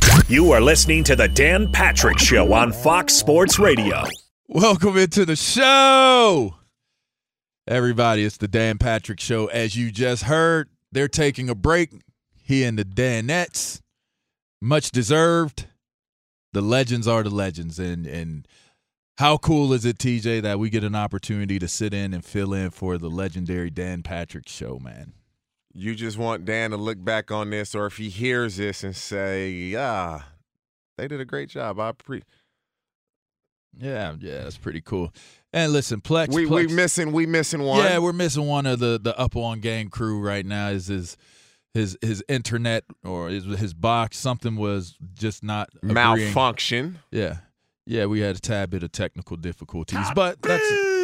You are listening to the Dan Patrick Show on Fox Sports Radio. Welcome into the show, everybody. It's the Dan Patrick Show. As you just heard, they're taking a break. He and the Danettes, much deserved. The legends are the legends, and how cool is it, TJ, that we get an opportunity to sit in and fill in for the legendary Dan Patrick Show, man? You just want Dan to look back on this, or if he hears this and say, they did a great job. Yeah, that's pretty cool. And listen, Plex, we missing one. Yeah, we're missing one of the Up On Game crew right now. Is his internet or his box, something was just not agreeing. Malfunction. Yeah, we had a tad bit of technical difficulties, but that's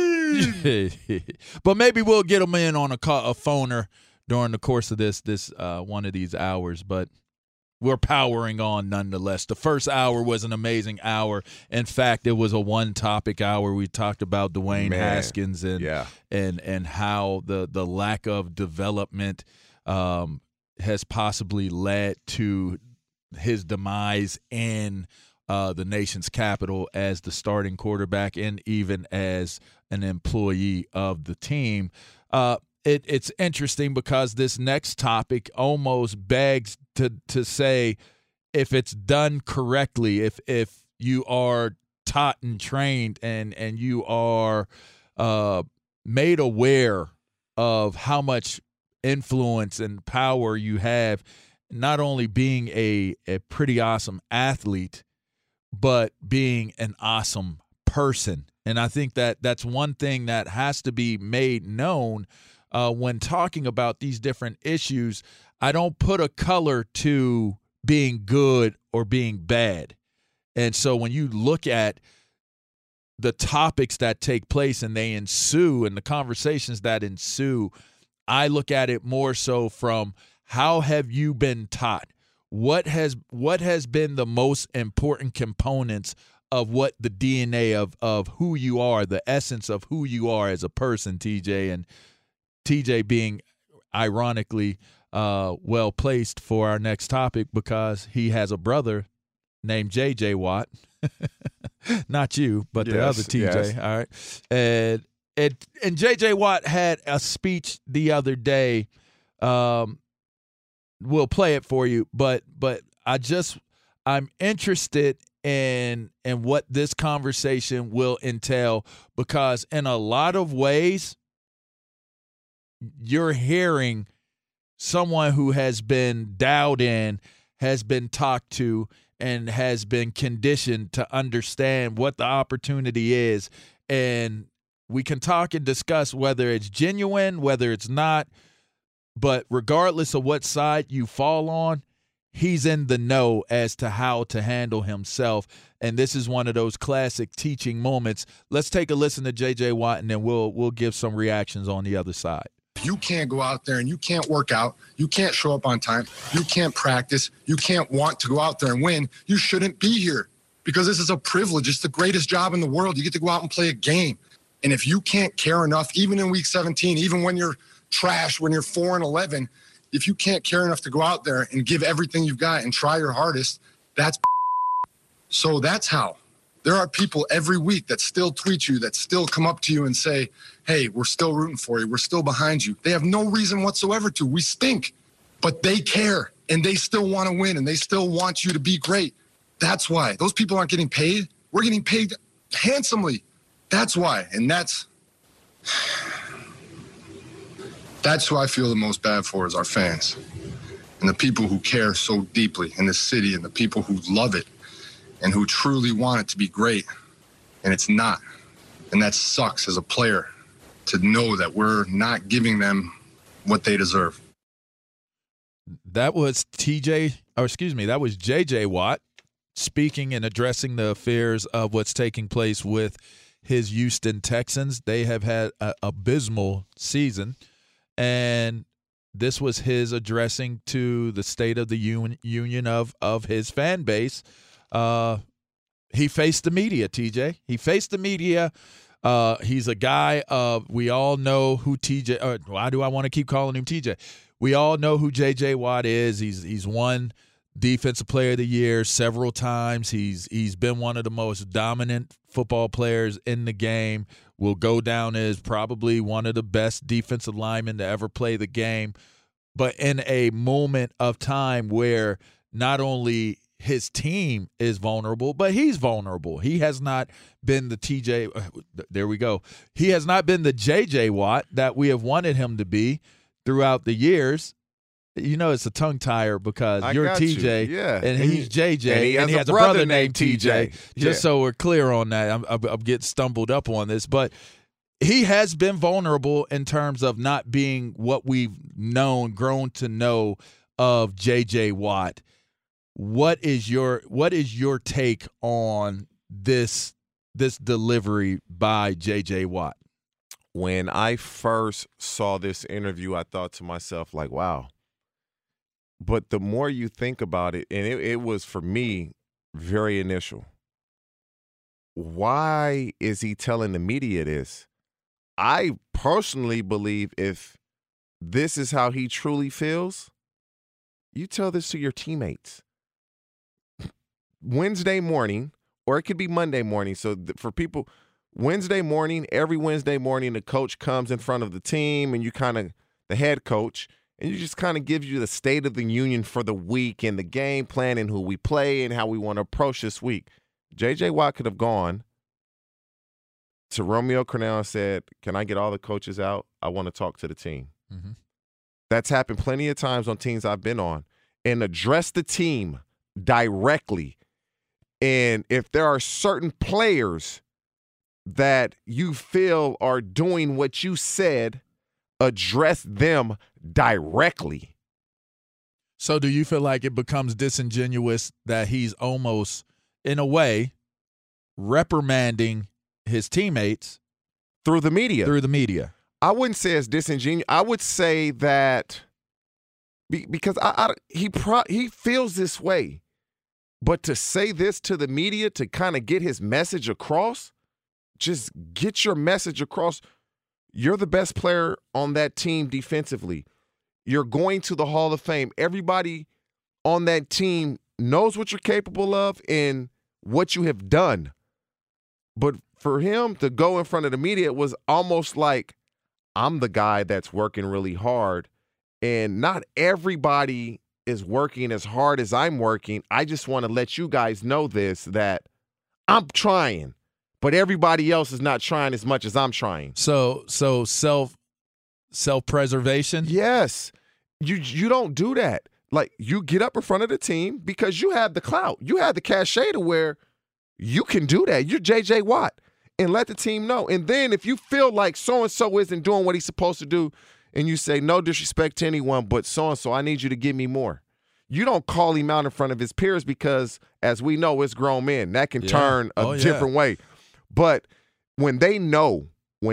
but maybe we'll get him in on a phoner during the course of this one of these hours. But we're powering on nonetheless. The first hour was an amazing hour. In fact, it was a one-topic hour. We talked about Dwayne Haskins and how the lack of development has possibly led to his demise in the nation's capital as the starting quarterback and even as an employee of the team. It's interesting because this next topic almost begs to say, if it's done correctly, if you are taught and trained and you are made aware of how much influence and power you have, not only being a pretty awesome athlete, but being an awesome person. And I think that's one thing that has to be made known when talking about these different issues. I don't put a color to being good or being bad. And so when you look at the topics that take place and they ensue and the conversations that ensue, I look at it more so from how have you been taught? What has been the most important components of what the DNA of who you are, the essence of who you are as a person, TJ, and TJ being ironically well placed for our next topic because he has a brother named JJ Watt. Not you, but the other TJ. Yes. All right. And JJ Watt had a speech the other day. We'll play it for you, but I'm interested in what this conversation will entail, because in a lot of ways you're hearing someone who has been dialed in, has been talked to, and has been conditioned to understand what the opportunity is. And we can talk and discuss whether it's genuine, whether it's not, but regardless of what side you fall on, he's in the know as to how to handle himself. And this is one of those classic teaching moments. Let's take a listen to JJ Watt, and then we'll give some reactions on the other side. You can't go out there and you can't work out. You can't show up on time. You can't practice. You can't want to go out there and win. You shouldn't be here, because this is a privilege. It's the greatest job in the world. You get to go out and play a game. And if you can't care enough, even in week 17, even when you're trash, when you're 4-11, if you can't care enough to go out there and give everything you've got and try your hardest, that's so that's how. There are people every week that still tweet you, that still come up to you and say, hey, we're still rooting for you. We're still behind you. They have no reason whatsoever to. We stink, but they care, and they still want to win, and they still want you to be great. That's why. Those people aren't getting paid. We're getting paid handsomely. That's why. And that's who I feel the most bad for, is our fans and the people who care so deeply in this city, and the people who love it and who truly want it to be great, and it's not. And that sucks as a player, to know that we're not giving them what they deserve. That was that was JJ Watt speaking and addressing the affairs of what's taking place with his Houston Texans. They have had an abysmal season, and this was his addressing to the state of the union of his fan base. He faced the media, TJ. He faced the media. He's a guy we all know who why do I want to keep calling him TJ? We all know who JJ Watt is. He's won Defensive Player of the Year several times. He's been one of the most dominant football players in the game. Will go down as probably one of the best defensive linemen to ever play the game. But in a moment of time where not only his team is vulnerable, but he's vulnerable. He has not been the there we go. He has not been the J.J. Watt that we have wanted him to be throughout the years. You know, it's a tongue tire because you're TJ and he's JJ and he has a brother named TJ. Just so we're clear on that. I'm getting stumbled up on this, but he has been vulnerable in terms of not being what we've grown to know of JJ Watt. What is your take on this delivery by JJ Watt? When I first saw this interview, I thought to myself, like, wow. But the more you think about it, and it was, for me, very initial. Why is he telling the media this? I personally believe if this is how he truly feels, you tell this to your teammates. Wednesday morning, or it could be Monday morning. So for people, Wednesday morning, every Wednesday morning, the coach comes in front of the team and the head coach, and you just kind of gives you the state of the union for the week and the game plan and who we play and how we want to approach this week. J.J. Watt could have gone to Romeo Crennel and said, can I get all the coaches out? I want to talk to the team. Mm-hmm. That's happened plenty of times on teams I've been on. And address the team directly. And if there are certain players that you feel are doing what you said, address them directly. So do you feel like it becomes disingenuous that he's almost, in a way, reprimanding his teammates through the media? I wouldn't say it's disingenuous. I would say that because he feels this way. But to say this to the media to kind of get his message across, just get your message across. You're the best player on that team defensively. You're going to the Hall of Fame. Everybody on that team knows what you're capable of and what you have done. But for him to go in front of the media, it was almost like, I'm the guy that's working really hard, and not everybody is working as hard as I'm working. I just want to let you guys know this, that I'm trying, but everybody else is not trying as much as I'm trying. So self-preservation? Yes. You don't do that. Like, you get up in front of the team because you have the clout. You have the cachet to where you can do that. You're J.J. Watt. And let the team know. And then if you feel like so-and-so isn't doing what he's supposed to do, and you say, no disrespect to anyone, but so-and-so, I need you to give me more. You don't call him out in front of his peers because, as we know, it's grown men. That can turn a different way. But when they know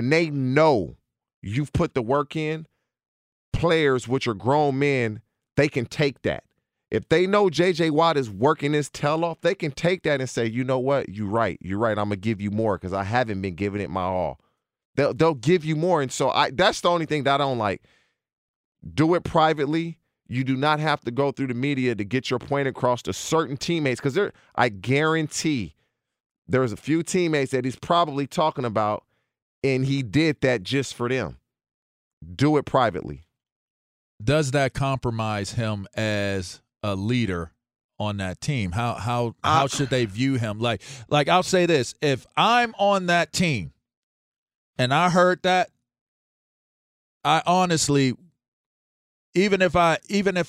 you've put the work in, players, which are grown men, they can take that. If they know J.J. Watt is working his tail off, they can take that and say, you know what, you're right. I'm going to give you more because I haven't been giving it my all. They'll give you more. And so that's the only thing that I don't like. Do it privately. You do not have to go through the media to get your point across to certain teammates, because I guarantee there's a few teammates that he's probably talking about, and he did that just for them. Do it privately. Does that compromise him as a leader on that team? How should they view him? Like I'll say this: if I'm on that team and I heard that, I honestly, even if I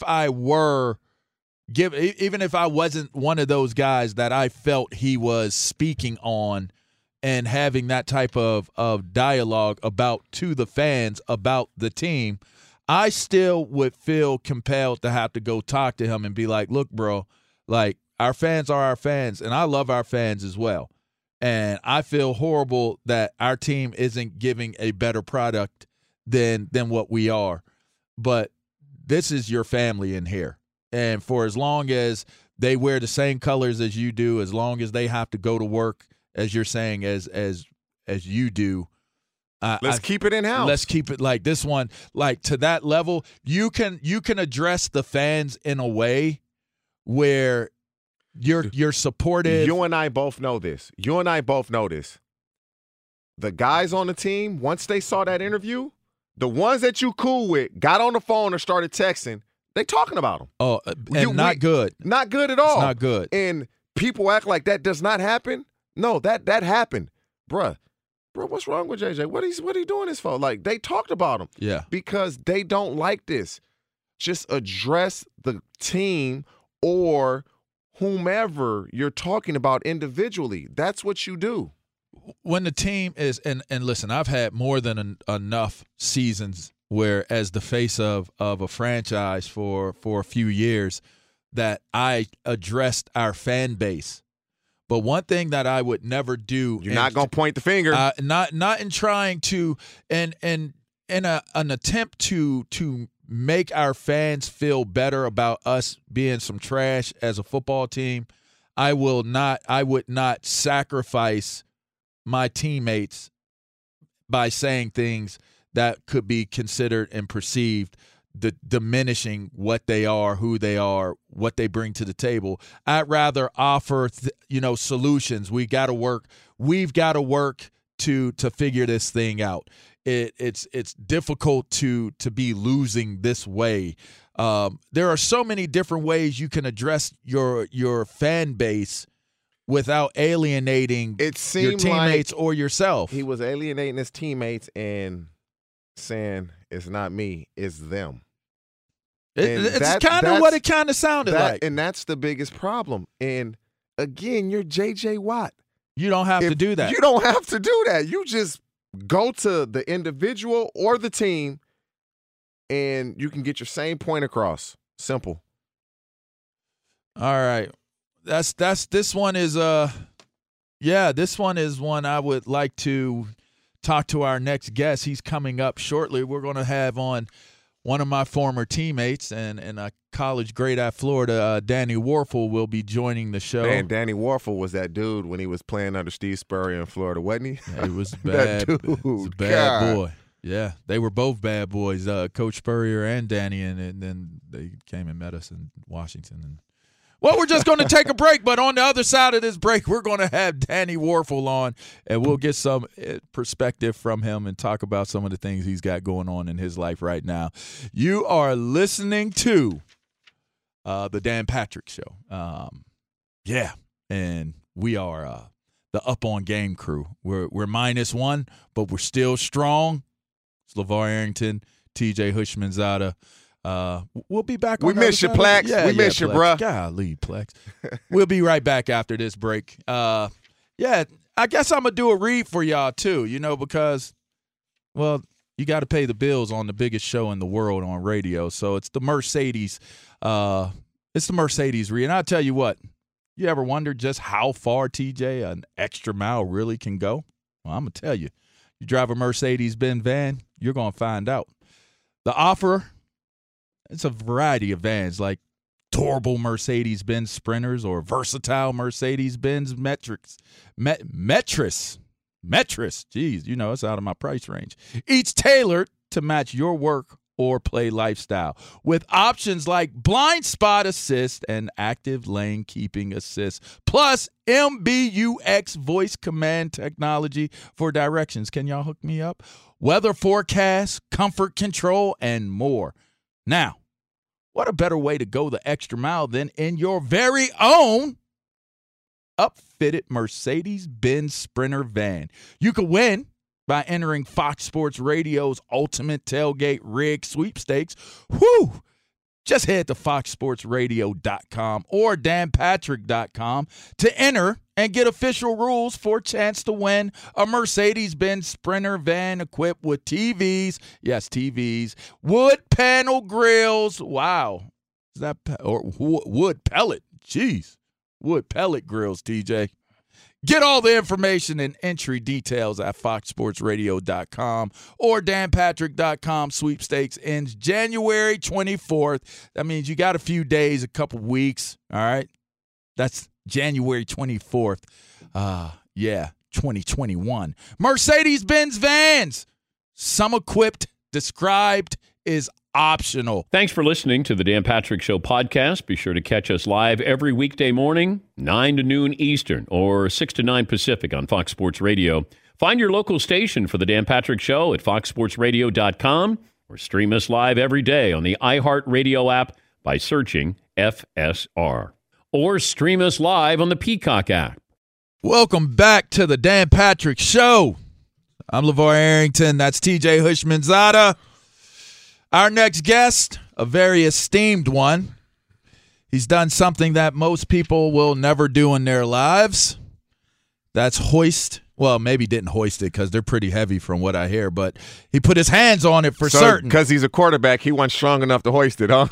wasn't one of those guys that I felt he was speaking on and having that type of dialogue to the fans about the team, I still would feel compelled to have to go talk to him and be like, look, bro, like, our fans are our fans, and I love our fans as well. And I feel horrible that our team isn't giving a better product than what we are. But this is your family in here. And for as long as they wear the same colors as you do, as long as they have to go to work, as you're saying, as you do, let's keep it in-house. Let's keep it like this one, like to that level. You can address the fans in a way where you're supportive. You and I both know this. The guys on the team, once they saw that interview, the ones that you cool with got on the phone or started texting. They talking about them. Oh, and not good. Not good at all. It's not good. And people act like that does not happen. No, that happened. Bruh, what's wrong with JJ? What he doing this for? Like, they talked about him. Yeah. Because they don't like this. Just address the team or whomever you're talking about individually. That's what you do. When the team is, and listen, I've had more than enough seasons where, as the face of a franchise for a few years, that I addressed our fan base. But one thing that I would never do, you're not going to point the finger. Not in trying to, and in an attempt to make our fans feel better about us being some trash as a football team, I would not sacrifice my teammates by saying things that could be considered and perceived diminishing what they are, who they are, what they bring to the table. I'd rather offer solutions. We've got to work to figure this thing out. It's difficult to be losing this way. There are so many different ways you can address your fan base without alienating your teammates or yourself. He was alienating his teammates and saying, it's not me, it's them. It's kind of what it kind of sounded like. And that's the biggest problem. And, again, you're J.J. Watt. You don't have to do that. You don't have to do that. You just go to the individual or the team, and you can get your same point across. Simple. All right. This one is this one is one I would like to talk to our next guest. He's coming up shortly. We're going to have on one of my former teammates and a college great at Florida, Danny Wuerffel, will be joining the show. Man, Danny Wuerffel was that dude when he was playing under Steve Spurrier in Florida, wasn't he? Yeah, he was bad. That dude, he was a bad boy. Yeah, they were both bad boys, Coach Spurrier and Danny, and then they came and met us in Washington. Well, we're just going to take a break, but on the other side of this break, we're going to have Danny Wuerffel on, and we'll get some perspective from him and talk about some of the things he's got going on in his life right now. You are listening to the Dan Patrick Show. And we are the Up On Game crew. We're -1, but we're still strong. It's LeVar Arrington, TJ Houshmandzadeh. We'll be back. We miss you, Plex. We miss you, bruh. Golly, Plex. We'll be right back after this break. I guess I'm going to do a read for y'all, too, because, well, you got to pay the bills on the biggest show in the world on radio. So it's the Mercedes. It's the Mercedes read. And I'll tell you what, you ever wondered just how far, TJ, an extra mile really can go? Well, I'm going to tell you. You drive a Mercedes-Benz van, you're going to find out. The offer, it's a variety of vans like durable Mercedes-Benz Sprinters or versatile Mercedes-Benz Metris. Geez, it's out of my price range. Each tailored to match your work or play lifestyle with options like blind spot assist and active lane keeping assist, plus MBUX voice command technology for directions. Can y'all hook me up? Weather forecast, comfort control, and more. Now, what a better way to go the extra mile than in your very own upfitted Mercedes-Benz Sprinter van. You could win by entering Fox Sports Radio's Ultimate Tailgate Rig Sweepstakes. Whew! Just head to foxsportsradio.com or danpatrick.com to enter and get official rules for a chance to win a Mercedes-Benz Sprinter van equipped with TVs. Yes, TVs. Wood panel grills. Wow. Is that or wood pellet? Jeez. Wood pellet grills, TJ. Get all the information and entry details at foxsportsradio.com or danpatrick.com. Sweepstakes ends January 24th. That means you got a few days, a couple weeks, all right? That's January 24th. 2021. Mercedes-Benz vans. Some equipped, described is optional. Thanks for listening to the Dan Patrick Show podcast. Be sure to catch us live every weekday morning, 9 to noon Eastern or 6 to 9 Pacific on Fox Sports Radio. Find your local station for the Dan Patrick Show at foxsportsradio.com or stream us live every day on the iHeartRadio app by searching FSR. Or stream us live on the Peacock app. Welcome back to the Dan Patrick Show. I'm LeVar Arrington. That's TJ Hushmanzada. Our next guest, a very esteemed one. He's done something that most people will never do in their lives. That's hoist. Well, maybe didn't hoist it because they're pretty heavy from what I hear, but he put his hands on it for certain. Because he's a quarterback, he wasn't strong enough to hoist it, huh?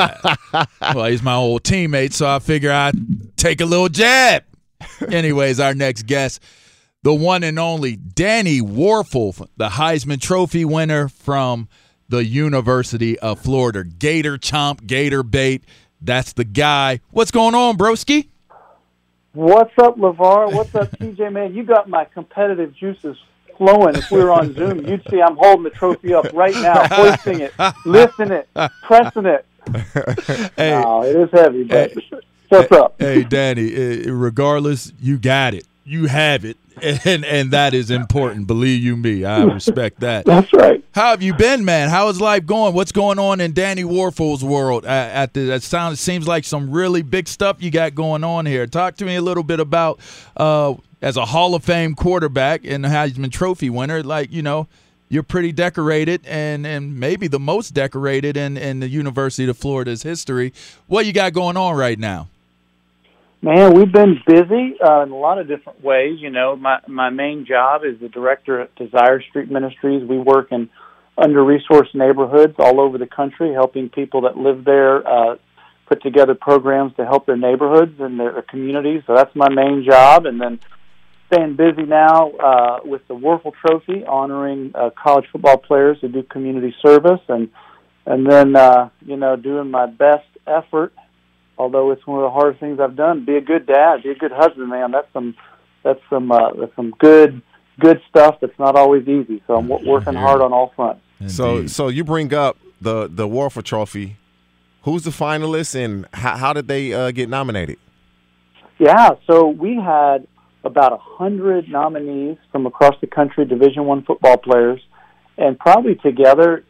Well, he's my old teammate, so I figure I'd take a little jab. Anyways, our next guest, the one and only Danny Wuerffel, the Heisman Trophy winner from the University of Florida. Gator chomp, Gator bait. That's the guy. What's going on, broski? What's up, LeVar? What's up, TJ, man? You got my competitive juices flowing. If we were on Zoom, you'd see I'm holding the trophy up right now, hoisting it, lifting it, pressing it. Hey, no, it is heavy, but what's up? Hey, Danny, regardless, you got it. You have it, and that is important. Believe you me, I respect that. That's right. How have you been, man? How is life going? What's going on in Danny Wuerffel's world? It seems like some really big stuff you got going on here. Talk to me a little bit about as a Hall of Fame quarterback and Heisman Trophy winner. Like, you know, you're pretty decorated and maybe the most decorated in the University of Florida's history. What you got going on right now? Man, we've been busy in a lot of different ways. You know, my main job is the director at Desire Street Ministries. We work in under-resourced neighborhoods all over the country, helping people that live there put together programs to help their neighborhoods and their communities. So that's my main job. And then staying busy now with the Wuerffel Trophy, honoring college football players who do community service, and then you know, doing my best effort. Although it's one of the hardest things I've done, be a good dad, be a good husband, man. That's some good stuff that's not always easy. So I'm working hard on all fronts. So you bring up the Wuerffel Trophy. Who's the finalists and how did they get nominated? Yeah, so we had about 100 nominees from across the country, Division I football players, and probably together,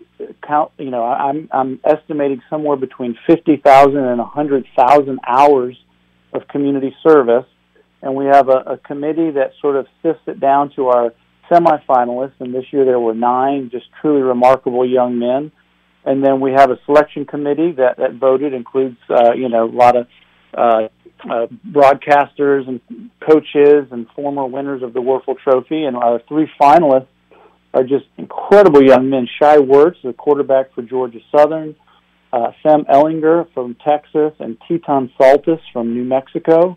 I'm estimating somewhere between 50,000 and 100,000 hours of community service. And we have a committee that sort of sifts it down to our semifinalists, and this year there were 9 just truly remarkable young men. And then we have a selection committee that voted, includes a lot of broadcasters and coaches and former winners of the Wuerffel Trophy. And our 3 finalists are just incredible young men. Shai Werts, the quarterback for Georgia Southern, Sam Ellinger from Texas, and Teton Saltis from New Mexico.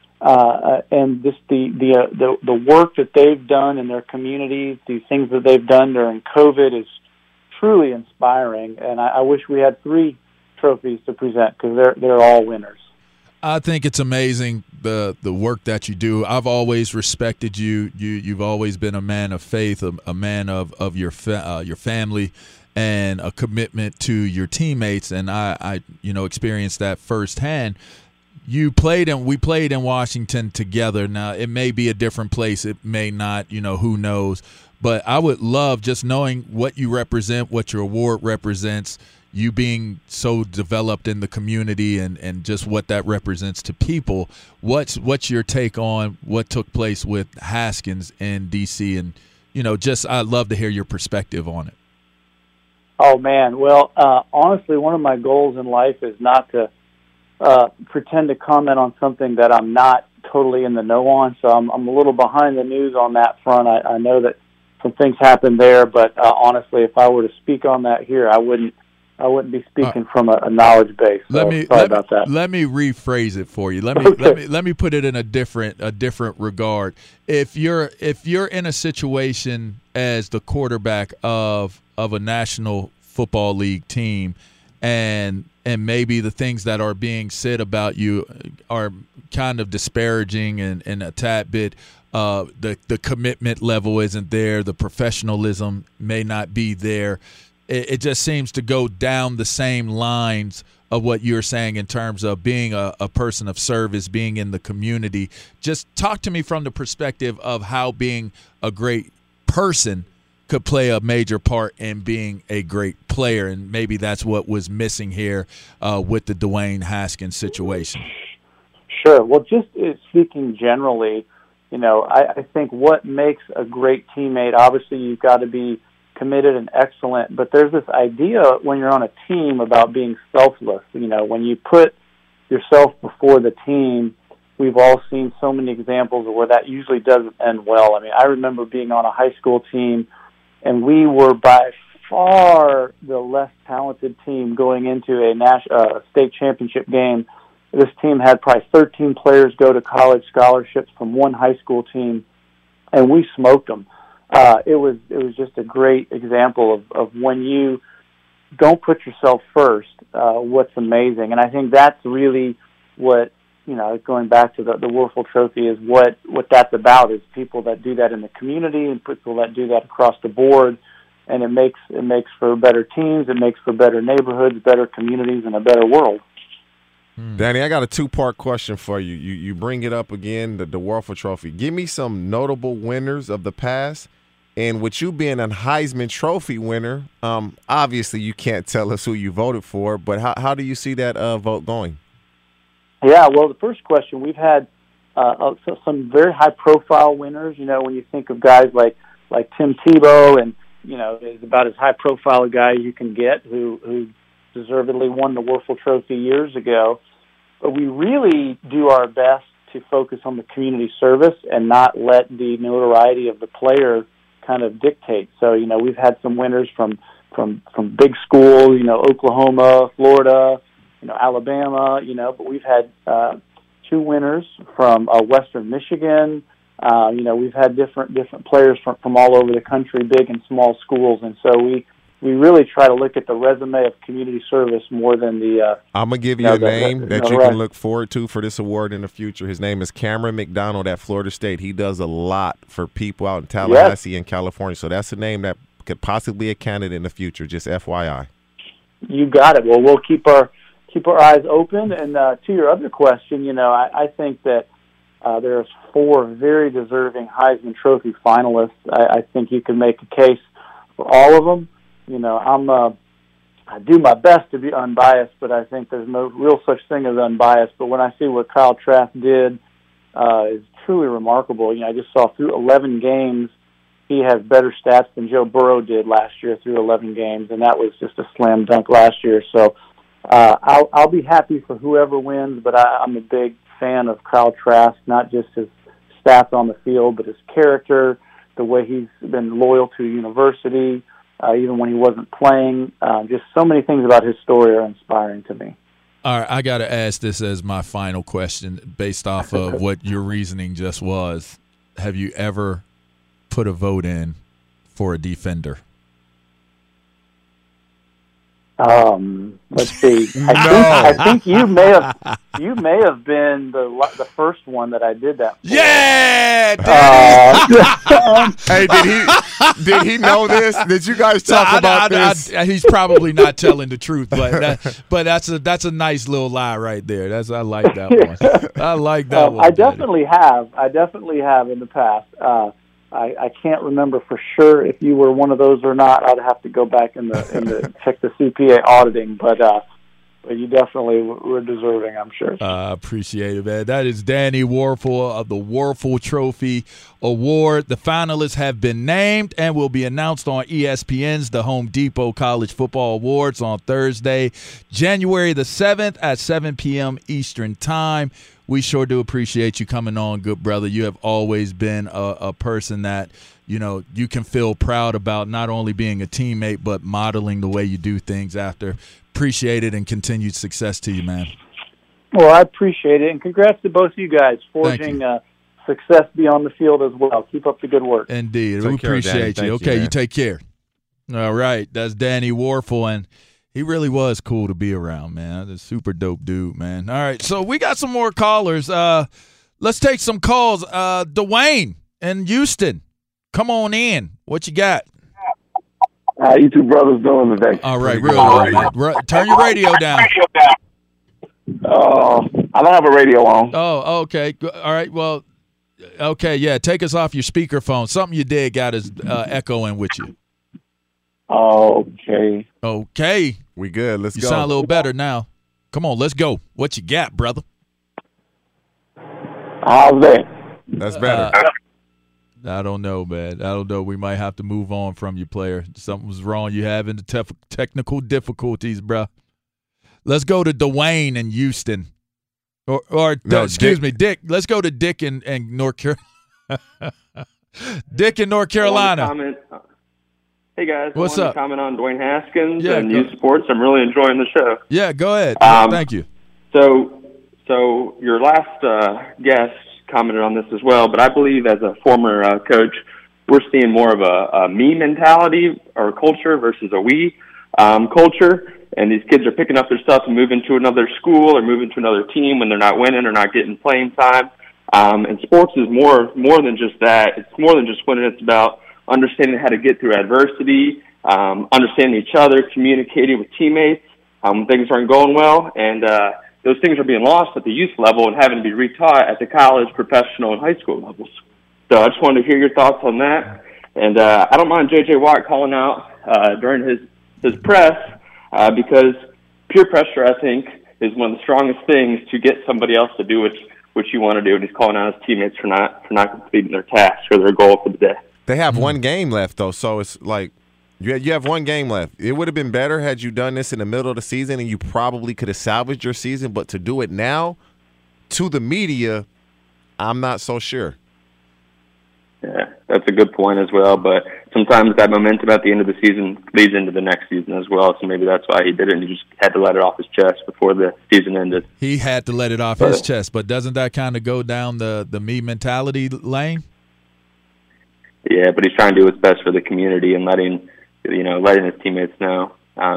And just the work that they've done in their communities, these things that they've done during COVID is truly inspiring. And I wish we had 3 trophies to present because they're all winners. I think it's amazing the work that you do. I've always respected you. You've always been a man of faith, a man of your family, and a commitment to your teammates. And I experienced that firsthand. We played in Washington together. Now it may be a different place. It may not. Who knows? But I would love just knowing what you represent, what your award represents. You being so developed in the community and just what that represents to people. What's your take on what took place with Haskins in D.C.? And, I'd love to hear your perspective on it. Oh, man. Well, honestly, one of my goals in life is not to pretend to comment on something that I'm not totally in the know on. So I'm a little behind the news on that front. I know that some things happened there, but honestly, if I were to speak on that here, I wouldn't be speaking from a knowledge base. So sorry about that. Let me rephrase it for you. Let me put it in a different regard. If you're in a situation as the quarterback of a National Football League team, and maybe the things that are being said about you are kind of disparaging and a tad bit, the commitment level isn't there, the professionalism may not be there. it just seems to go down the same lines of what you're saying in terms of being a person of service, being in the community. Just talk to me from the perspective of how being a great person could play a major part in being a great player, and maybe that's what was missing here with the Dwayne Haskins situation. Sure. Well, just speaking generally, I think what makes a great teammate, obviously you've got to be committed and excellent, but there's this idea when you're on a team about being selfless. When you put yourself before the team, we've all seen so many examples of where that usually doesn't end well. I mean, I remember being on a high school team, and we were by far the less talented team going into a state championship game. This team had probably 13 players go to college scholarships from one high school team, and we smoked them. It was just a great example of when you don't put yourself first, what's amazing. And I think that's really what, going back to the Wuerffel Trophy is what that's about, is people that do that in the community and people that do that across the board. And it makes for better teams, it makes for better neighborhoods, better communities, and a better world. Danny, I got a two-part question for you. You bring it up again, the Wuerffel Trophy. Give me some notable winners of the past. And with you being a Heisman Trophy winner, obviously you can't tell us who you voted for, but how do you see that vote going? Yeah, well, the first question, we've had some very high-profile winners. When you think of guys like Tim Tebow, and, is about as high-profile a guy you can get who deservedly won the Wuerffel Trophy years ago. But we really do our best to focus on the community service and not let the notoriety of the player kind of dictate. So, we've had some winners from big schools, Oklahoma, Florida, Alabama, but we've had two winners from Western Michigan. We've had different players from all over the country, big and small schools. And so we really try to look at the resume of community service more than the I'm going to give you a name that you can look forward to for this award in the future. His name is Cameron McDonald at Florida State. He does a lot for people out in Tallahassee and California. So that's a name that could possibly be a candidate in the future, just FYI. You got it. Well, we'll keep our eyes open. And to your other question, I think that there's 4 very deserving Heisman Trophy finalists. I think you can make a case for all of them. I do my best to be unbiased, but I think there's no real such thing as unbiased. But when I see what Kyle Trask did, is truly remarkable. I just saw through 11 games, he has better stats than Joe Burrow did last year through 11 games, and that was just a slam dunk last year. So I'll be happy for whoever wins, but I'm a big fan of Kyle Trask, not just his stats on the field, but his character, the way he's been loyal to university, even when he wasn't playing. Just so many things about his story are inspiring to me. All right, I got to ask this as my final question based off of what your reasoning just was. Have you ever put a vote in for a defender? Let's see. I think you may have been the first one that I did that for. Yeah. Hey, did he know this? Did you guys talk about this? He's probably not telling the truth, but that's a nice little lie right there. I like that one. I like that one. I definitely have in the past. I can't remember for sure if you were one of those or not. I'd have to go back and check the CPA auditing, but you definitely were deserving, I'm sure. Appreciate it, man. That is Danny Wuerffel of the Wuerffel Trophy Award. The finalists have been named and will be announced on ESPN's The Home Depot College Football Awards on Thursday, January the 7th at 7 p.m. Eastern Time. We sure do appreciate you coming on, good brother. You have always been a person that, you can feel proud about, not only being a teammate, but modeling the way you do things after. Appreciate it, and continued success to you, man. Well, I appreciate it, and congrats to both of you guys forging success beyond the field as well. Keep up the good work. Indeed. We appreciate you. Okay, you take care. All right, that's Danny Wuerffel, and he really was cool to be around, man. That's a super dope dude, man. All right, so we got some more callers. Let's take some calls. Dwayne in Houston, come on in. What you got? How you two brothers doing today? All right, real low, man. Turn your radio down. I don't have a radio on. Oh, okay. All right, well, okay, yeah, take us off your speakerphone. Something you did got us echoing with you. Okay. Okay. We good. Let's go. You sound a little better now. Come on, let's go. What you got, brother? How's that? That's better. I don't know, man. I don't know. We might have to move on from you, player. Something was wrong. You having the technical difficulties, Let's go to Dwayne in Houston. Excuse me, Dick. Let's go to Dick in North Carolina. Dick in North Carolina. Hey, guys. What's I wanted up? to comment on Dwayne Haskins and youth sports. I'm really enjoying the show. Yeah, go ahead. Thank you. So your last guest commented on this as well, but I believe as a former coach, we're seeing more of a me mentality or culture versus a we culture. And these kids are picking up their stuff and moving to another school or moving to another team when they're not winning or not getting playing time. And sports is more than just that. It's more than just winning. It's about understanding how to get through adversity, understanding each other, communicating with teammates when things aren't going well. And those things are being lost at the youth level and having to be retaught at the college, professional, and high school levels. So I just wanted to hear your thoughts on that. And I don't mind J.J. Watt calling out during his press because peer pressure, I think, is one of the strongest things to get somebody else to do what you want to do. And he's calling out his teammates for not completing their task or their goal for the day. They have one game left, though, so it's like you have one game left. It would have been better had you done this in the middle of the season, and you probably could have salvaged your season. But to do it now to the media, I'm not so sure. Yeah, that's a good point as well. But sometimes that momentum at the end of the season leads into the next season as well. So maybe that's why he did it, and he just had to let it off his chest before the season ended. He had to let it off his chest, but doesn't that kind of go down the me mentality lane? Yeah, but he's trying to do what's best for the community and letting his teammates know.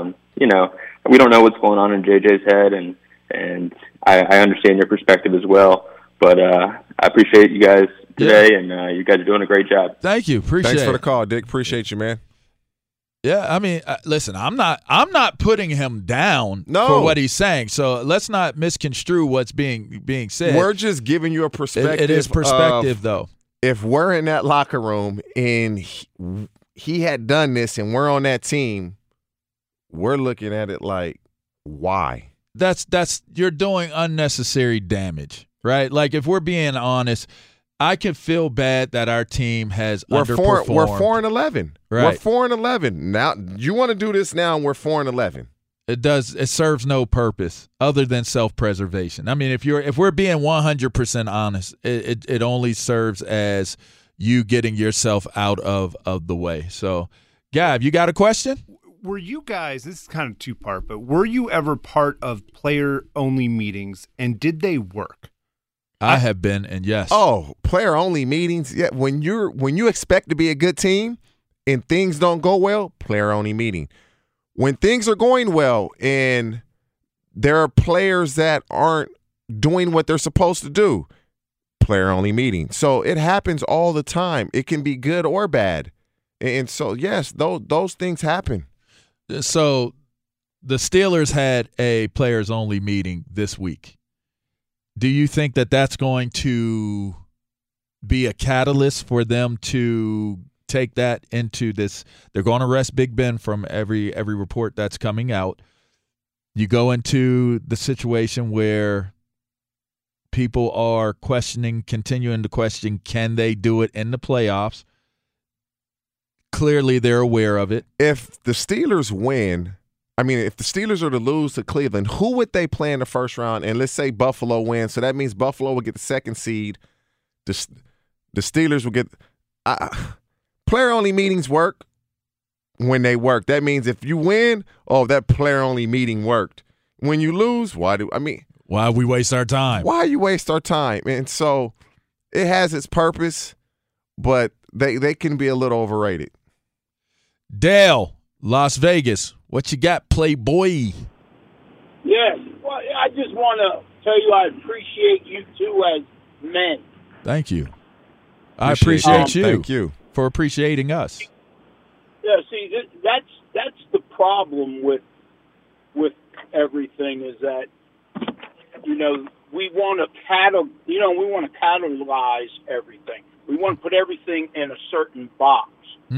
We don't know what's going on in JJ's head, and I understand your perspective as well. But I appreciate you guys today, and you guys are doing a great job. Thank you. Appreciate it. Thanks for the call, Dick. Appreciate you, man. Yeah, I mean, listen, I'm not putting him down for what he's saying. So let's not misconstrue what's being said. We're just giving you a perspective. It is perspective, though. If we're in that locker room and he had done this and we're on that team, we're looking at it like, why? That's you're doing unnecessary damage, right? Like, if we're being honest, I can feel bad that our team has underperformed. We're 4-11. Right. We're 4-11. Now you want to do this now, and we're 4-11. It serves no purpose other than self-preservation. I mean, if we're being 100% honest, it only serves as you getting yourself out of the way. So, Gav, you got a question? Were you guys, this is kind of two-part, but were you ever part of player-only meetings, and did they work? I have been, and yes. Oh, player-only meetings. Yeah, when you expect to be a good team and things don't go well, player-only meeting. When things are going well and there are players that aren't doing what they're supposed to do, player-only meeting. So it happens all the time. It can be good or bad. And so, yes, those things happen. So the Steelers had a players-only meeting this week. Do you think that that's going to be a catalyst for them to take that into this? They're going to rest Big Ben from every report that's coming out. You go into the situation where people are continuing to question, can they do it in the playoffs? Clearly they're aware of it. If the Steelers win, if the Steelers are to lose to Cleveland, who would they play in the first round? And let's say Buffalo wins, so that means Buffalo will get the second seed. The Steelers will get player-only meetings work when they work. That means if you win, that player-only meeting worked. When you lose, why we waste our time? Why you waste our time? And so it has its purpose, but they can be a little overrated. Dale, Las Vegas, what you got, Playboy? Yes. Well, I just want to tell you I appreciate you two as men. Thank you. I appreciate you. Thank you for appreciating us. Yeah, see, see, that's the problem with everything is that, we want to catalyze everything. We want to put everything in a certain box.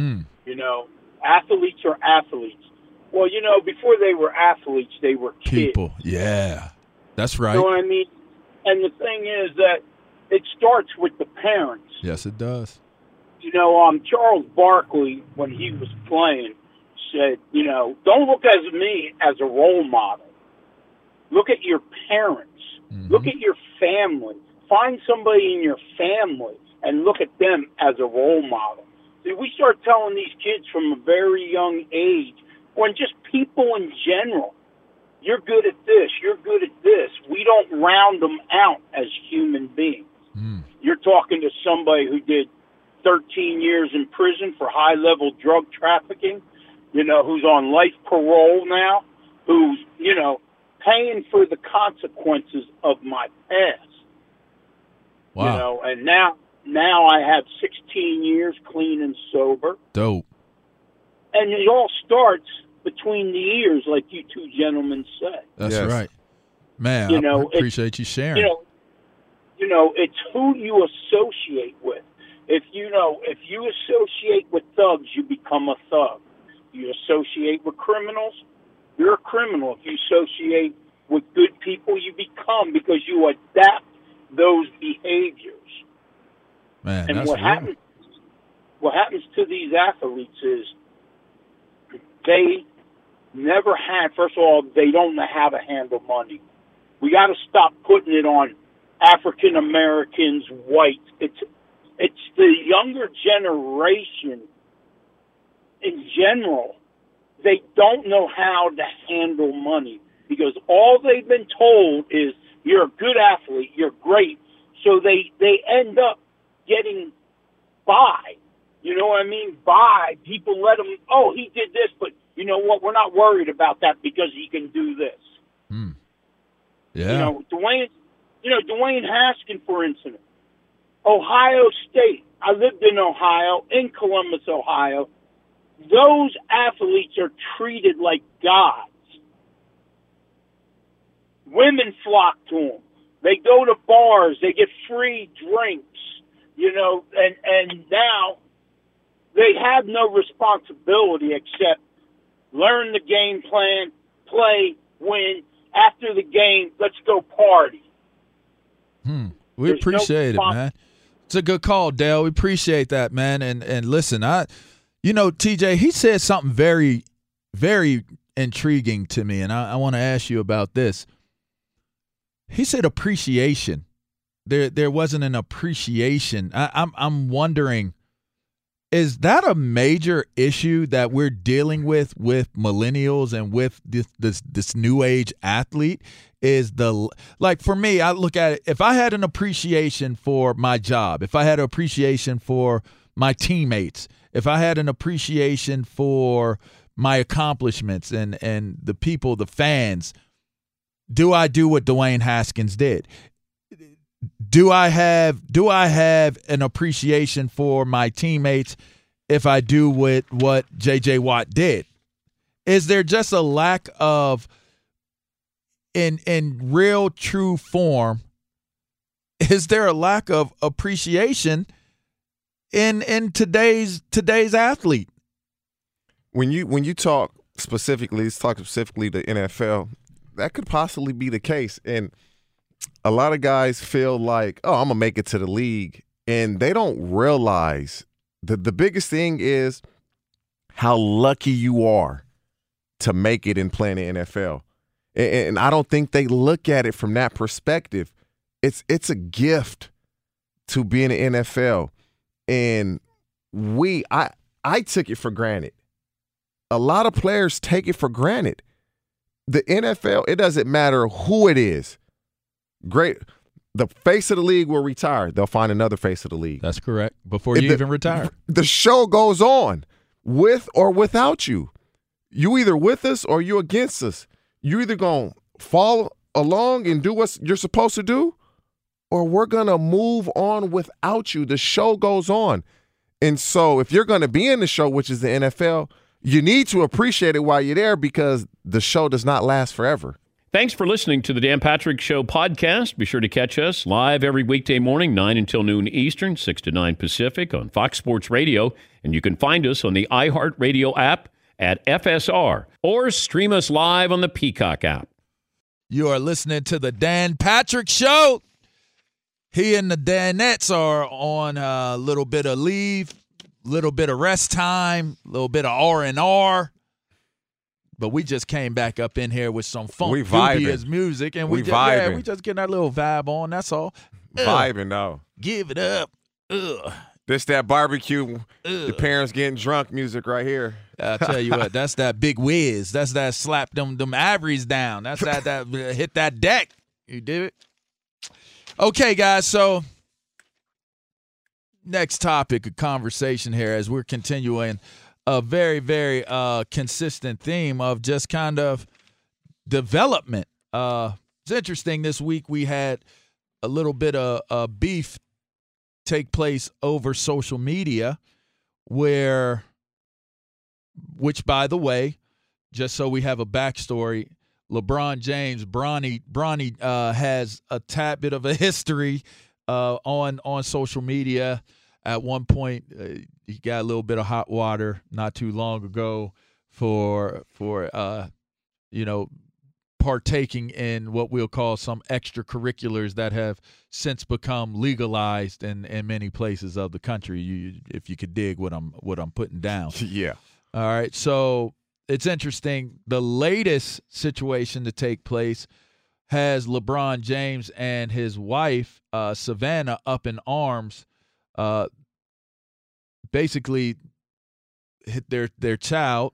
Athletes are athletes. Well, before they were athletes, they were kids. People, yeah, that's right. You know what I mean? And the thing is that it starts with the parents. Yes, it does. Charles Barkley, when he was playing, said, don't look at me as a role model. Look at your parents. Mm-hmm. Look at your family. Find somebody in your family and look at them as a role model. See, we start telling these kids from a very young age, or just people in general, you're good at this, you're good at this. We don't round them out as human beings. You're talking to somebody who did 13 years in prison for high-level drug trafficking, who's on life parole now, who's, paying for the consequences of my past. Wow. And now I have 16 years clean and sober. Dope. And it all starts between the ears, like you two gentlemen said. That's right. Man, I appreciate you sharing. It's who you associate with. If you associate with thugs, you become a thug. You associate with criminals, you're a criminal. If you associate with good people, you become, because you adapt those behaviors. Man, and that's what happens to these athletes is they never had, first of all, they don't know how to handle money. We got to stop putting it on African Americans, whites. It's the younger generation in general. They don't know how to handle money because all they've been told is you're a good athlete, you're great. So they end up getting by. You know what I mean? By. People let them, he did this, but you know what? We're not worried about that because he can do this. Yeah. Dwayne Haskins, for instance, Ohio State. I lived in Ohio, in Columbus, Ohio. Those athletes are treated like gods. Women flock to them. They go to bars. They get free drinks, and now they have no responsibility except learn the game plan, play, win. After the game, let's go party. We appreciate it, man. It's a good call, Dale. We appreciate that, man. And listen, TJ, he said something very, very intriguing to me, and I want to ask you about this. He said appreciation. There wasn't an appreciation. I'm wondering, is that a major issue that we're dealing with millennials and with this new age athlete? Is for me, I look at it, if I had an appreciation for my job, if I had an appreciation for my teammates, if I had an appreciation for my accomplishments and the people, the fans, do I do what Dwayne Haskins did? Do I have an appreciation for my teammates if I do what J.J. Watt did? Is there just a lack of in real true form? Is there a lack of appreciation in today's athlete? When you talk specifically, let's talk specifically the NFL, that could possibly be the case. And a lot of guys feel like, I'm going to make it to the league. And they don't realize that the biggest thing is how lucky you are to make it and play in the NFL. And I don't think they look at it from that perspective. It's a gift to be in the NFL. And I took it for granted. A lot of players take it for granted. The NFL, it doesn't matter who it is. Great. The face of the league will retire. They'll find another face of the league. That's correct. Before you even retire. The show goes on with or without you. You either with us or you against us. You either going to follow along and do what you're supposed to do, or we're going to move on without you. The show goes on. And so if you're going to be in the show, which is the NFL, you need to appreciate it while you're there because the show does not last forever. Thanks for listening to the Dan Patrick Show podcast. Be sure to catch us live every weekday morning, 9 until noon Eastern, 6 to 9 Pacific on Fox Sports Radio. And you can find us on the iHeartRadio app at FSR or stream us live on the Peacock app. You are listening to the Dan Patrick Show. He and the Danettes are on a little bit of leave, little bit of rest time, a little bit of R&R. But we just came back up in here with some funk dubious music, and we just getting our little vibe on. That's all. Vibing though. Give it up. This that barbecue, the parents getting drunk music right here. I tell you what, that's that big whiz. That's that slap them ivories down. That's that hit that deck. You did it. Okay, guys. So next topic of conversation here as we're continuing a very, very consistent theme of just kind of development. It's interesting. This week we had a little bit of beef take place over social media which, by the way, just so we have a backstory, LeBron James, Bronny has a tad bit of a history on social media. At one point, he got a little bit of hot water not too long ago for partaking in what we'll call some extracurriculars that have since become legalized in many places of the country. If you could dig what I'm putting down. Yeah. All right. So it's interesting. The latest situation to take place has LeBron James and his wife, Savannah, up in arms. Basically hit their child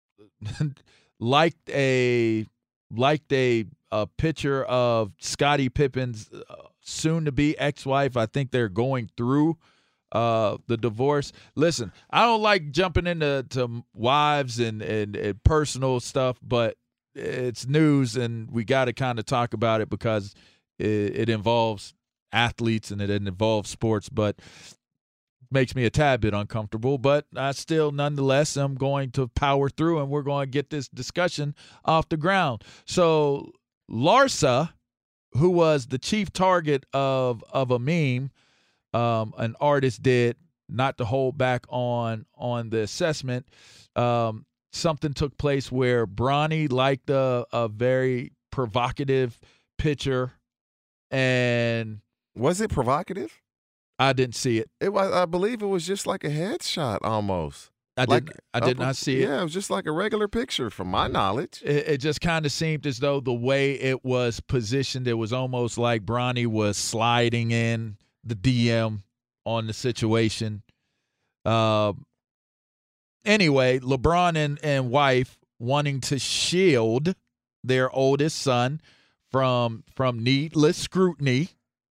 liked a picture of Scottie Pippen's soon-to-be ex-wife. I think they're going through the divorce. Listen, I don't like jumping into wives and personal stuff, but it's news, and we got to kind of talk about it because it involves athletes and it involves sports, but makes me a tad bit uncomfortable. But I still, nonetheless, am going to power through, and we're going to get this discussion off the ground. So Larsa, who was the chief target of a meme, an artist did, not to hold back on the assessment, something took place where Bronny liked a very provocative picture. And was it provocative? I didn't see it. It was. I believe it was just like a headshot almost. I did not see it. Yeah, it was just like a regular picture from my knowledge. It just kind of seemed as though the way it was positioned, it was almost like Bronny was sliding in the DM on the situation. Anyway, LeBron and wife wanting to shield their oldest son from needless scrutiny.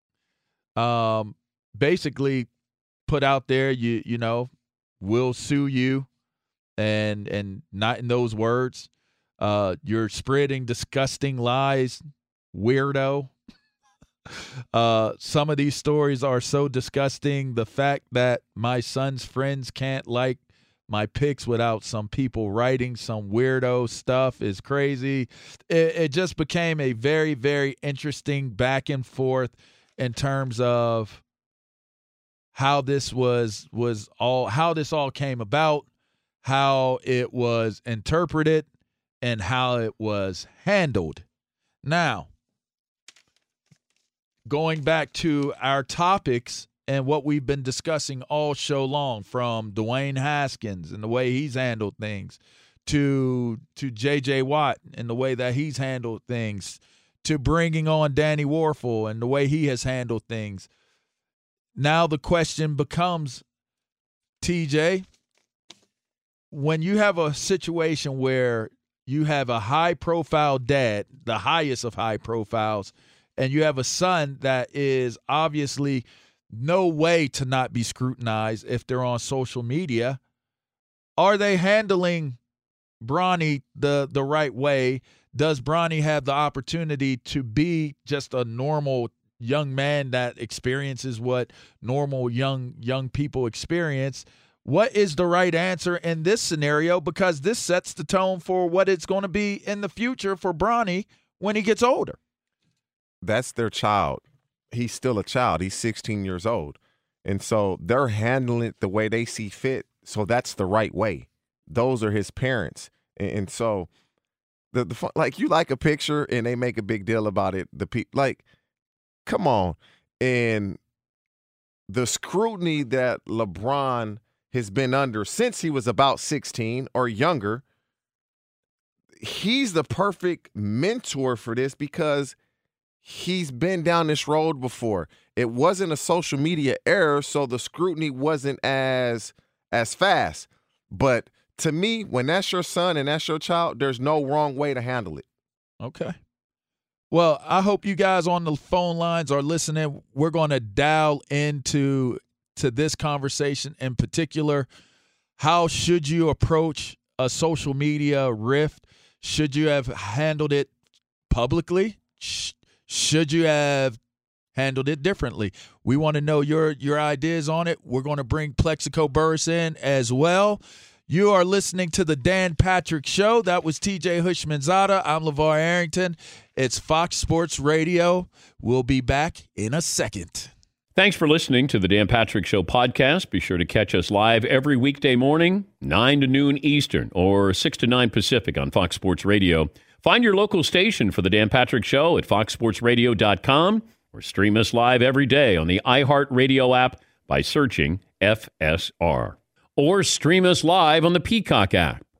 Basically put out there, you know, we'll sue you, and not in those words. You're spreading disgusting lies, weirdo. Some of these stories are so disgusting. The fact that my son's friends can't like my pics without some people writing some weirdo stuff is crazy. It just became a very, very interesting back and forth in terms of how this all came about, how it was interpreted, and how it was handled. Now, going back to our topics and what we've been discussing all show long, from Dwayne Haskins and the way he's handled things, to J.J. Watt and the way that he's handled things, to bringing on Danny Warfel and the way he has handled things. Now the question becomes, TJ, when you have a situation where you have a high-profile dad, the highest of high profiles, and you have a son that is obviously no way to not be scrutinized if they're on social media, are they handling Bronny the right way? Does Bronny have the opportunity to be just a normal young man that experiences what normal young people experience what is the right answer in this scenario, because this sets the tone for what it's going to be in the future for Bronny when he gets older. That's their child. He's still a child. He's 16 years old. And so they're handling it the way they see fit. So that's the right way. Those are his parents. And so the like, you like a picture and they make a big deal about it. Like, come on. And the scrutiny that LeBron has been under since he was about 16 or younger, he's the perfect mentor for this because he's been down this road before. It wasn't a social media era, so the scrutiny wasn't as fast. But to me, when that's your son and that's your child, there's no wrong way to handle it. Okay. Well, I hope you guys on the phone lines are listening. We're going to dial into this conversation in particular. How should you approach a social media rift? Should you have handled it publicly? Should you have handled it differently? We want to know your ideas on it. We're going to bring Plexico Burress in as well. You are listening to the Dan Patrick Show. That was TJ Hushmanzada. I'm LeVar Arrington. It's Fox Sports Radio. We'll be back in a second. Thanks for listening to the Dan Patrick Show podcast. Be sure to catch us live every weekday morning, 9 to noon Eastern or 6 to 9 Pacific on Fox Sports Radio. Find your local station for the Dan Patrick Show at foxsportsradio.com or stream us live every day on the iHeartRadio app by searching FSR. Or stream us live on the Peacock app.